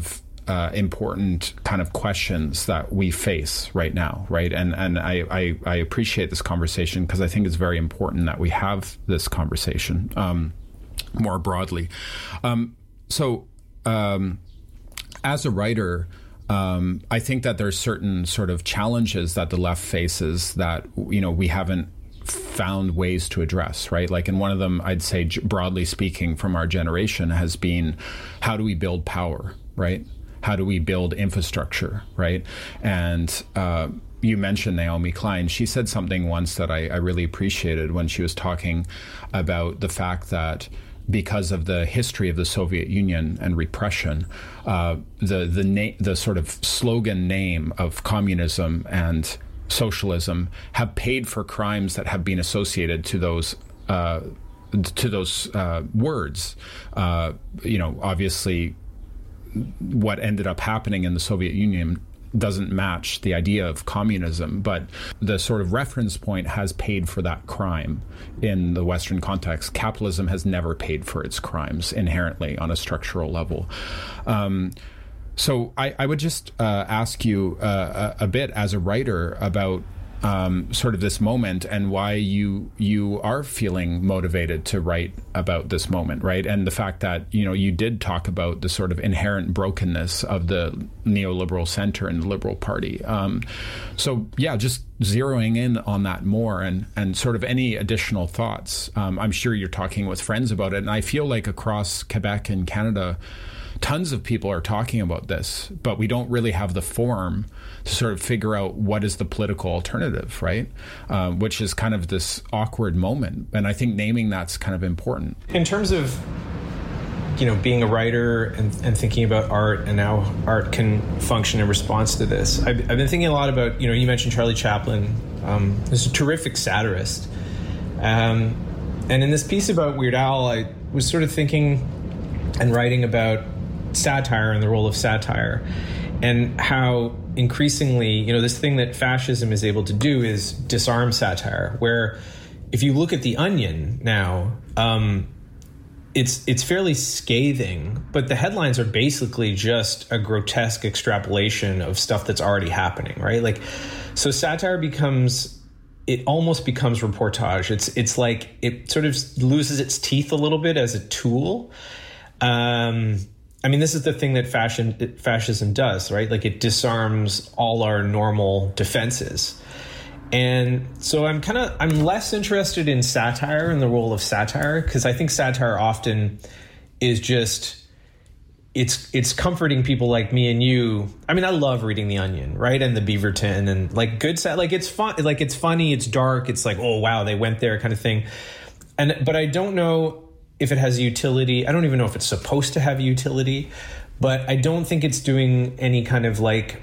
P: uh, important kind of questions that we face right now, right? And and I, I, I appreciate this conversation because I think it's very important that we have this conversation um, more broadly. Um, so um, as a writer, um, I think that there's certain sort of challenges that the left faces that, you know, we haven't found ways to address, right? Like, and one of them, I'd say, broadly speaking, from our generation has been, how do we build power, right? How do we build infrastructure, right? And uh, you mentioned Naomi Klein. She said something once that I, I really appreciated when she was talking about the fact that because of the history of the Soviet Union and repression, uh, the the na- the sort of slogan name of communism and socialism have paid for crimes that have been associated to those uh, to those uh, words. Uh, you know, obviously, what ended up happening in the Soviet Union doesn't match the idea of communism, but the sort of reference point has paid for that crime in the Western context. Capitalism has never paid for its crimes inherently on a structural level. Um, So I, I would just uh, ask you uh, a, a bit as a writer about um, sort of this moment and why you you are feeling motivated to write about this moment, right? And the fact that, you know, you did talk about the sort of inherent brokenness of the neoliberal center and the Liberal Party. Um, so, yeah, just zeroing in on that more and, and sort of any additional thoughts. Um, I'm sure you're talking with friends about it. And I feel like across Quebec and Canada, tons of people are talking about this, but we don't really have the forum to sort of figure out what is the political alternative, right? Uh, which is kind of this awkward moment. And I think naming that's kind of important.
Q: In terms of, you know, being a writer and, and thinking about art and how art can function in response to this, I've, I've been thinking a lot about, you know, you mentioned Charlie Chaplin. Um, he's a terrific satirist. Um, and in this piece about Weird Al, I was sort of thinking and writing about satire and the role of satire and how increasingly, you know, this thing that fascism is able to do is disarm satire, where if you look at The Onion now, um, it's it's fairly scathing, but the headlines are basically just a grotesque extrapolation of stuff that's already happening, right? Like, so satire becomes, it almost becomes reportage. It's it's like it sort of loses its teeth a little bit as a tool. Um, I mean, this is the thing that fashion, fascism does, right? Like, it disarms all our normal defenses. And so I'm kind of, I'm less interested in satire and the role of satire, because I think satire often is just, it's it's comforting people like me and you. I mean, I love reading The Onion, right? And the Beaverton and like good sat, like it's fun, like it's funny, it's dark, it's like, oh wow, they went there kind of thing. And, but I don't know if it has utility. I don't even know if it's supposed to have utility, but I don't think it's doing any kind of like,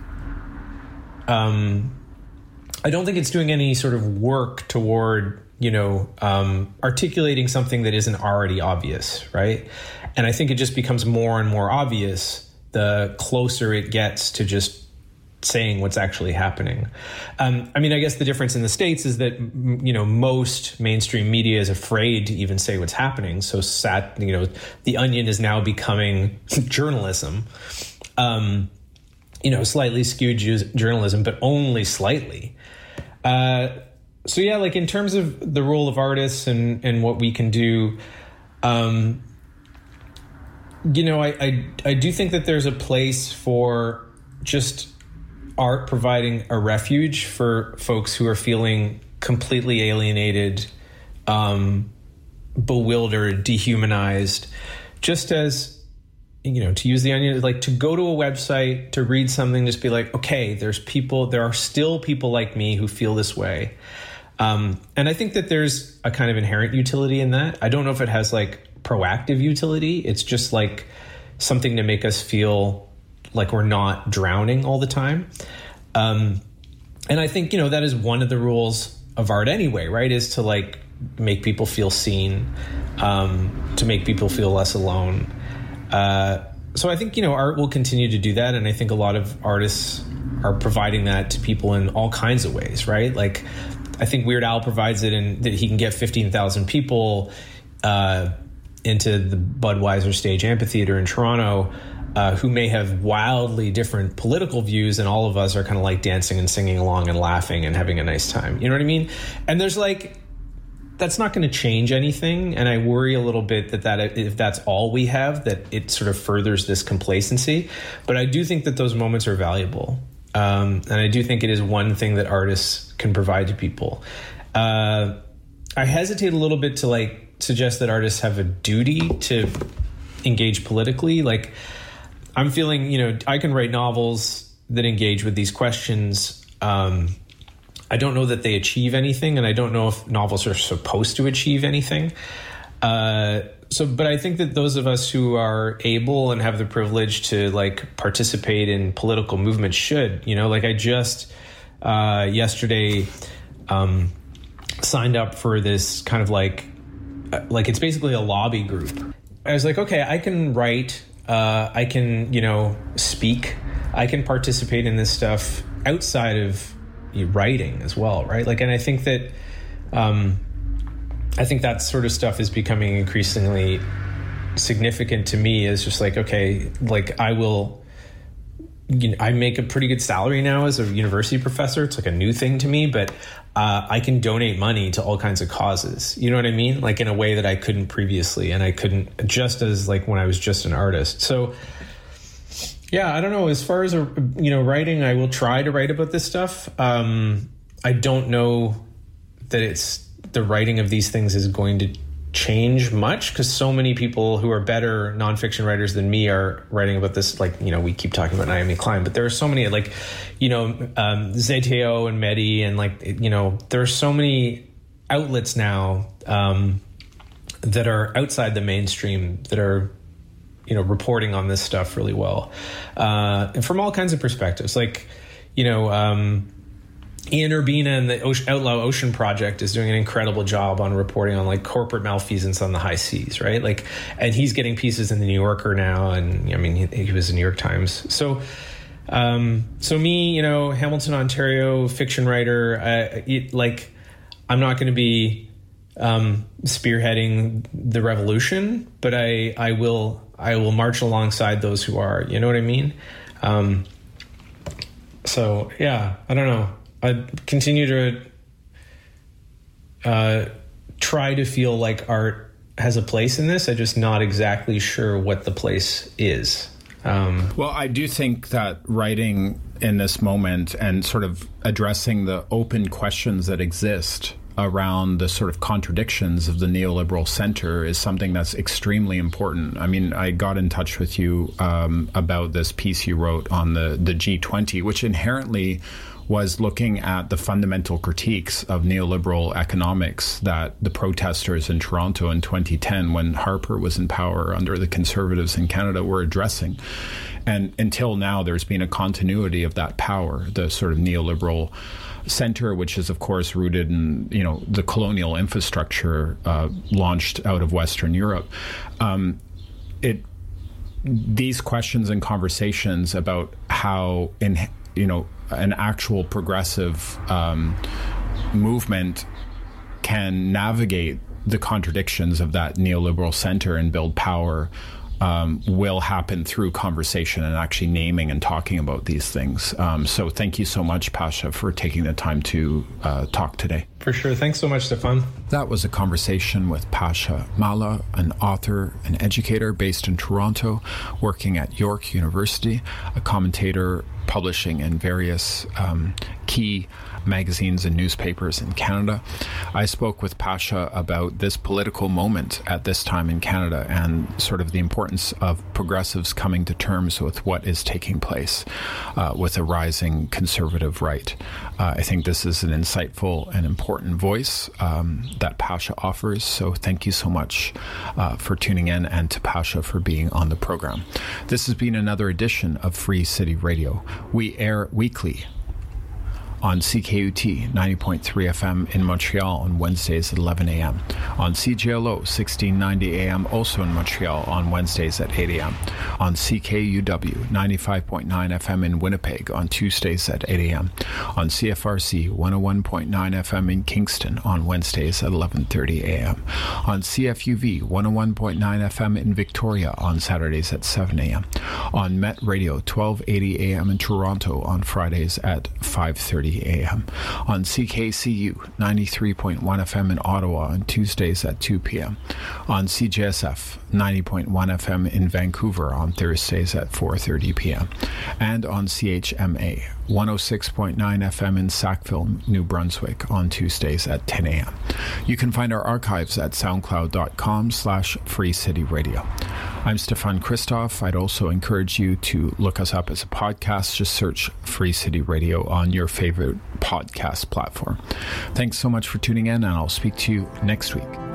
Q: um, I don't think it's doing any sort of work toward, you know, um, articulating something that isn't already obvious, right? And I think it just becomes more and more obvious the closer it gets to just saying what's actually happening. Um, I mean, I guess the difference in the States is that, you know, most mainstream media is afraid to even say what's happening. So sat, you know, The Onion is now becoming journalism, um, you know, slightly skewed journalism, but only slightly. Uh, so yeah, like in terms of the role of artists and, and what we can do, um, you know, I, I, I do think that there's a place for just art providing a refuge for folks who are feeling completely alienated, um, bewildered, dehumanized, just as, you know, to use The Onion, like to go to a website, to read something, just be like, okay, there's people, there are still people like me who feel this way. Um, and I think that there's a kind of inherent utility in that. I don't know if it has like proactive utility. It's just like something to make us feel like we're not drowning all the time. Um, and I think, you know, that is one of the rules of art anyway, right? Is to like make people feel seen, um, to make people feel less alone. Uh, so I think, you know, art will continue to do that. And I think a lot of artists are providing that to people in all kinds of ways, right? Like, I think Weird Al provides it in that he can get fifteen thousand people uh, into the Budweiser Stage Amphitheater in Toronto. uh, who may have wildly different political views, and all of us are kind of like dancing and singing along and laughing and having a nice time. You know what I mean? And there's like, that's not going to change anything. And I worry a little bit that, that if that's all we have, that it sort of furthers this complacency. But I do think that those moments are valuable. Um, and I do think it is one thing that artists can provide to people. Uh, I hesitate a little bit to like suggest that artists have a duty to engage politically. Like, I'm feeling, you know, I can write novels that engage with these questions. Um, I don't know that they achieve anything, and I don't know if novels are supposed to achieve anything. Uh, so, but I think that those of us who are able and have the privilege to like participate in political movements should, you know, like I just uh, yesterday um, signed up for this kind of like, like it's basically a lobby group. I was like, okay, I can write, uh, I can, you know, speak, I can participate in this stuff outside of writing as well, right? Like, and I think that, um, I think that sort of stuff is becoming increasingly significant to me. Is just like, okay, like I will, you know, I make a pretty good salary now as a university professor. It's like a new thing to me, but uh, I can donate money to all kinds of causes. You know what I mean? Like in a way that I couldn't previously, and I couldn't just as like when I was just an artist. So. Yeah, I don't know. As far as, a, you know, writing, I will try to write about this stuff. Um, I don't know that it's the writing of these things is going to change much, because so many people who are better nonfiction writers than me are writing about this. Like, you know, we keep talking about Naomi Klein, but there are so many, like, you know, um, Z T O and Mehdi, and like, you know, there are so many outlets now um, that are outside the mainstream that are, you know, reporting on this stuff really well, uh, and from all kinds of perspectives. Like, you know, um, Ian Urbina and the Ocean, Outlaw Ocean Project is doing an incredible job on reporting on like corporate malfeasance on the high seas, right? Like, and he's getting pieces in the New Yorker now, and I mean, he, he was in New York Times. So, um, so me, you know, Hamilton, Ontario, fiction writer, uh, it, like, I'm not going to be um, spearheading the revolution, but I, I will. I will march alongside those who are, you know what I mean? Um, so, yeah, I don't know. I continue to uh, try to feel like art has a place in this. I'm just not exactly sure what the place is. Um,
P: well, I do think that writing in this moment and sort of addressing the open questions that exist around the sort of contradictions of the neoliberal center is something that's extremely important. I mean, I got in touch with you um, about this piece you wrote on the, the G twenty, which inherently was looking at the fundamental critiques of neoliberal economics that the protesters in Toronto in twenty ten, when Harper was in power under the Conservatives in Canada, were addressing. And until now, there's been a continuity of that power, the sort of neoliberal center, which is, of course, rooted in, you know, the colonial infrastructure uh, launched out of Western Europe. Um, it these questions and conversations about how, in you know, an actual progressive um, movement can navigate the contradictions of that neoliberal center and build power Um, will happen through conversation and actually naming and talking about these things. Um, so thank you so much, Pasha, for taking the time to uh, talk today.
Q: For sure. Thanks so much, Stefan.
P: That was a conversation with Pasha Mala, an author and educator based in Toronto, working at York University, a commentator publishing in various um, key magazines and newspapers in Canada. I spoke with Pasha about this political moment at this time in Canada and sort of the importance of progressives coming to terms with what is taking place uh, with a rising conservative right. Uh, I think this is an insightful and important voice um, that Pasha offers. So thank you so much uh, for tuning in, and to Pasha for being on the program. This has been another edition of Free City Radio. We air weekly On C K U T ninety point three F M in Montreal on Wednesdays at eleven a.m. On C J L O sixteen ninety A M also in Montreal on Wednesdays at eight a.m. On C K U W ninety-five point nine F M in Winnipeg on Tuesdays at eight a.m. On C F R C one oh one point nine F M in Kingston on Wednesdays at eleven thirty a.m. On C F U V one oh one point nine F M in Victoria on Saturdays at seven a.m. On Met Radio twelve eighty A M in Toronto on Fridays at five thirty a.m. On C K C U ninety-three point one F M in Ottawa on Tuesdays at two p.m. On C J S F ninety point one F M in Vancouver on Thursdays at four thirty p.m. and on C H M A one oh six point nine F M in Sackville, New Brunswick on Tuesdays at ten a.m. You can find our archives at soundcloud.com slash Free City Radio. I'm Stefan Christoff. I'd also encourage you to look us up as a podcast. Just search Free City Radio on your favorite podcast platform. Thanks so much for tuning in, and I'll speak to you next week.